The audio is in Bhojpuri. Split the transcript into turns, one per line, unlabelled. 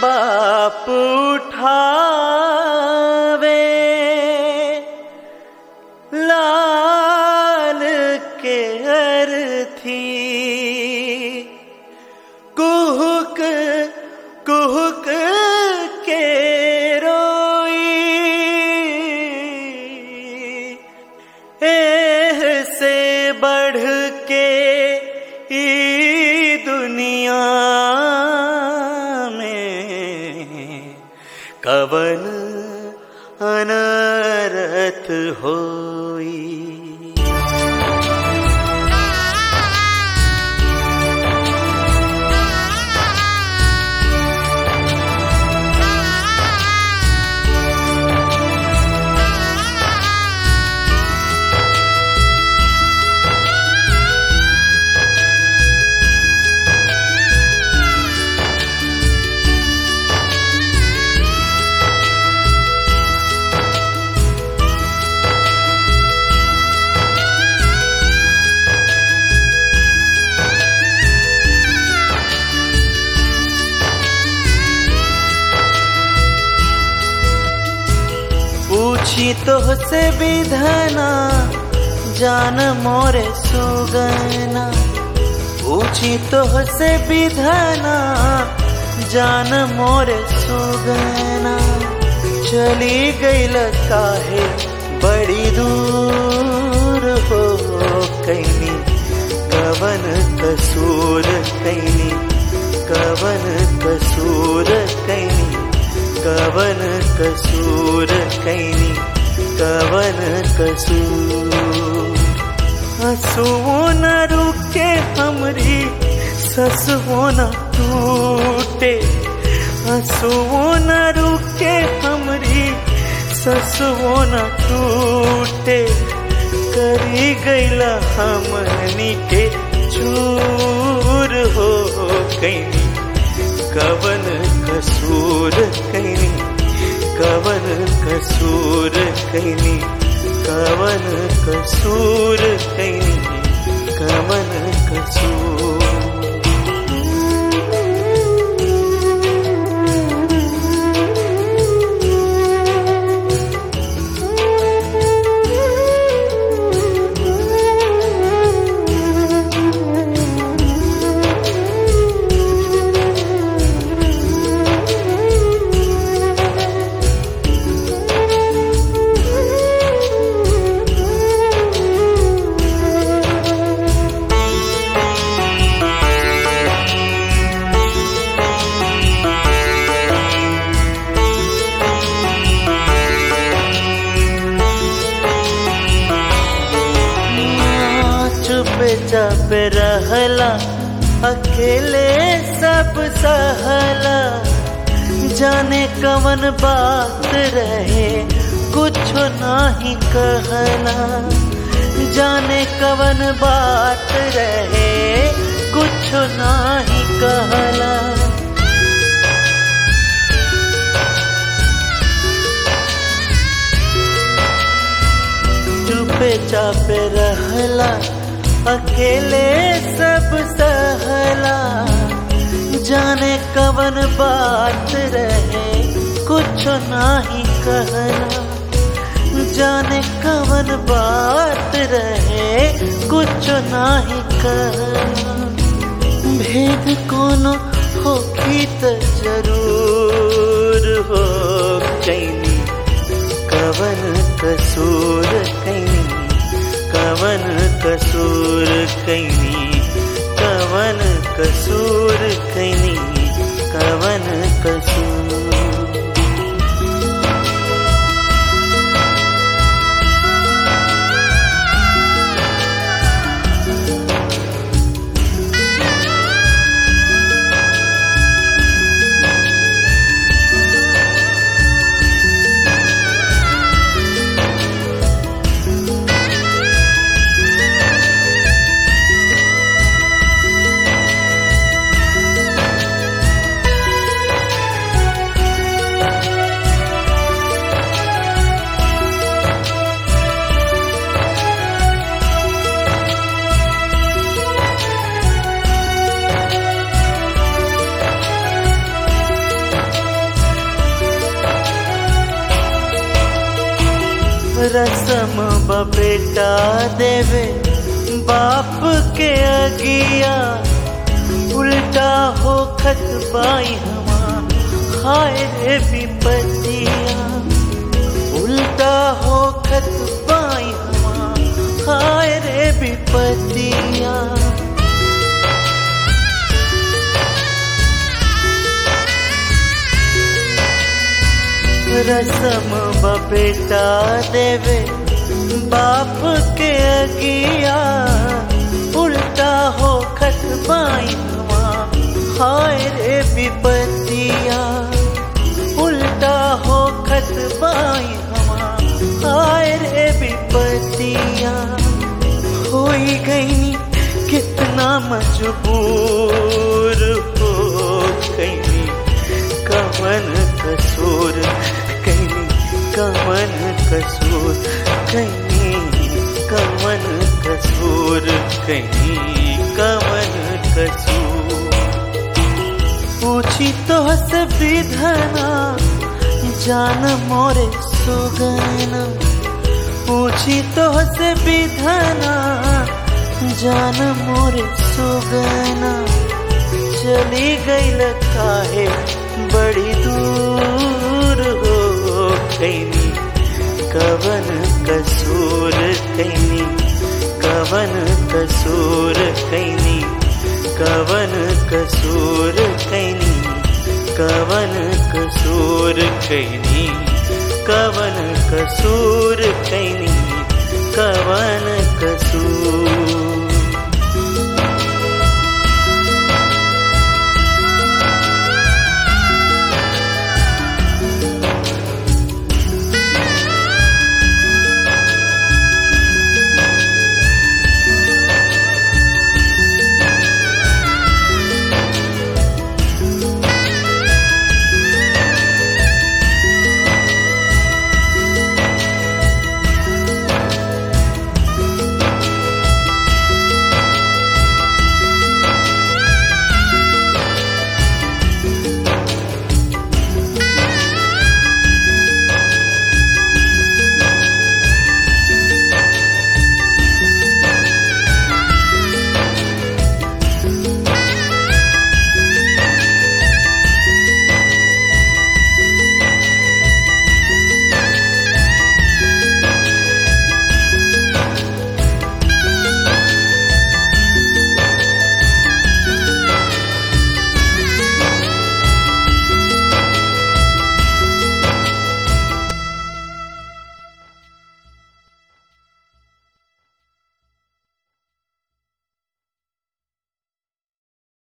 बाप उठावे लाल के अर्थी, कुहुक कुहुक के रोई, एह से बढ़ के ई दुनिया कवन अनरत होई। पूछी तोहसे विधना जान मोरे सुगना, पूछी तोहसे विधना जान मोरे सुगना, चली गईल काहे बड़ी दूर हो कैनी, कवन कसूर कैनी, कवन कसूर कैनी, कवन कसूर कैनी, कवन कसूर। हंसुओ न रुके हमरी ससुओ न टूटे, हंसुओ न रुके हमरी ससुओ न टूटे, करी गईला हमनी के चूर हो कैनी, कवन कसूर कैनी, कवन कसूर कैनी, कवन कसूर कैनी, कवन कसूर। जब रहला अकेले सब सहला, जाने कवन बात रहे कुछ नहीं कहला, जाने कवन बात रहे कुछ नहीं कहला। चुपे चापे रहला अकेले सब सहला, जाने कवन बात रहे कुछ नहीं कहला, जाने कवन बात रहे कुछ नहीं कहला। भेद कोनो होखी त जरूर हो कैनी, कवन कसूर कैनी, कवन कसूर कैनी, कवन कसूर कैनी, कवन कसूर। रसम बेटा देवे बाप के अगिया, उल्टा हो खत बाई हमार हाय रे विपतिया, उल्टा हो खत बाई हमार हाय रे विपतिया। रसम बेटा देवे बाप के अगिया, उल्टा हो खत बाई हमार हाय रे विपतिया, उल्टा हो खत बाई हमार हाय रे विपतिया। होई गई कितना मजबूर हो गई, कवन कसूर कहीं कवन कसूर कहीं, कवन कसूर कहीं कवन कसूर। पूछी तो से विधना जान मोरे सुगना, पूछी तो से विधना जान मोरे सुगना। चली गई काहे बड़ी दूर हो गई, कवन कसूर कहीं कवन कसूर कहीं, कवन कसूर कहीं कवन कसूर कहीं, कवन कसूर कहीं कवन कसूर।